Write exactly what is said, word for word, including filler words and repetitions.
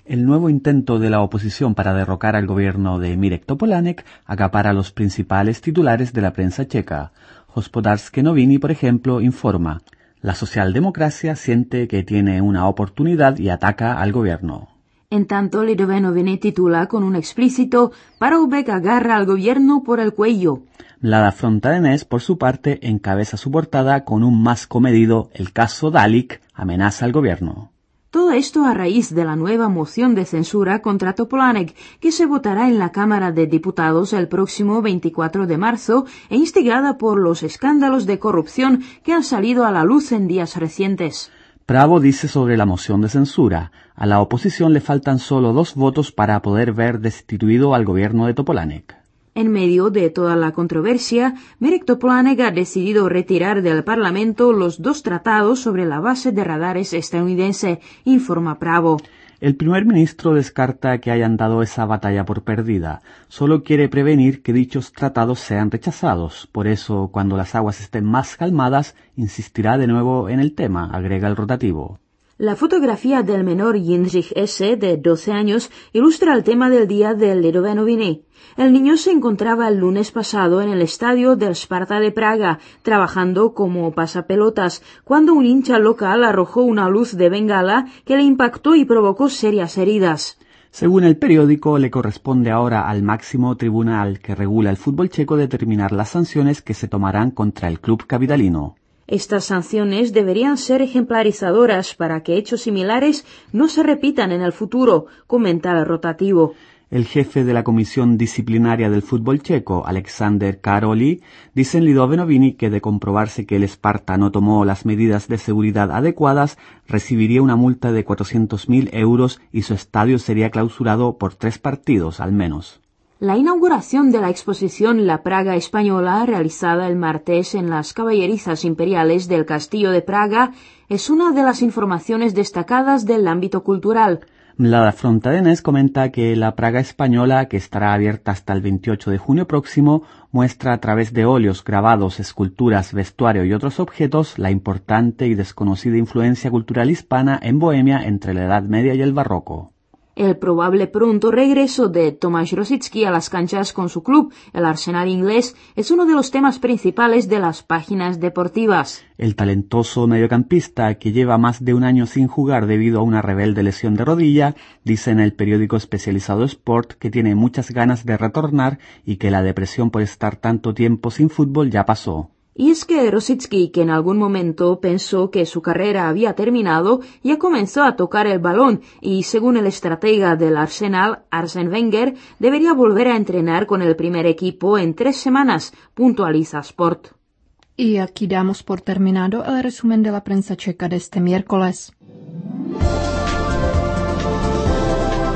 El nuevo intento de la oposición para derrocar al gobierno de Mirek Topolánek acapara los principales titulares de la prensa checa. Hospodářské noviny, por ejemplo, informa: la socialdemocracia siente que tiene una oportunidad y ataca al gobierno. En tanto, Lidové noviny titula con un explícito: Paroubek agarra al gobierno por el cuello. Mlada Fronta danés, por su parte, encabeza su portada con un más comedido: el caso Dalik amenaza al gobierno. Todo esto a raíz de la nueva moción de censura contra Topolánek, que se votará en la Cámara de Diputados el próximo veinticuatro de marzo e instigada por los escándalos de corrupción que han salido a la luz en días recientes. Pravo dice sobre la moción de censura: a la oposición le faltan solo dos votos para poder ver destituido al gobierno de Topolánek. En medio de toda la controversia, Mirek Topolánek ha decidido retirar del Parlamento los dos tratados sobre la base de radares estadounidense, informa Pravo. El primer ministro descarta que hayan dado esa batalla por perdida. Solo quiere prevenir que dichos tratados sean rechazados. Por eso, cuando las aguas estén más calmadas, insistirá de nuevo en el tema, agrega el rotativo. La fotografía del menor Jindřich S., de doce años, ilustra el tema del día del Lidové noviny. El niño se encontraba el lunes pasado en el estadio del Sparta de Praga, trabajando como pasapelotas, cuando un hincha local arrojó una luz de bengala que le impactó y provocó serias heridas. Según el periódico, le corresponde ahora al máximo tribunal que regula el fútbol checo determinar las sanciones que se tomarán contra el club capitalino. Estas sanciones deberían ser ejemplarizadoras para que hechos similares no se repitan en el futuro, comenta el rotativo. El jefe de la Comisión Disciplinaria del Fútbol Checo, Alexander Karolyi, dice en Lidové noviny que de comprobarse que el Sparta no tomó las medidas de seguridad adecuadas, recibiría una multa de cuatrocientos mil euros y su estadio sería clausurado por tres partidos al menos. La inauguración de la exposición La Praga Española, realizada el martes en las caballerizas imperiales del Castillo de Praga, es una de las informaciones destacadas del ámbito cultural. Mlada Fronta danés comenta que la Praga Española, que estará abierta hasta el veintiocho de junio próximo, muestra a través de óleos, grabados, esculturas, vestuario y otros objetos la importante y desconocida influencia cultural hispana en Bohemia entre la Edad Media y el Barroco. El probable pronto regreso de Tomáš Rosický a las canchas con su club, el Arsenal inglés, es uno de los temas principales de las páginas deportivas. El talentoso mediocampista, que lleva más de un año sin jugar debido a una rebelde lesión de rodilla, dice en el periódico especializado Sport que tiene muchas ganas de retornar y que la depresión por estar tanto tiempo sin fútbol ya pasó. Y es que Rosický, que en algún momento pensó que su carrera había terminado, ya comenzó a tocar el balón y, según el estratega del Arsenal, Arsène Wenger, debería volver a entrenar con el primer equipo en tres semanas, puntualiza Sport. Y aquí damos por terminado el resumen de la prensa checa de este miércoles.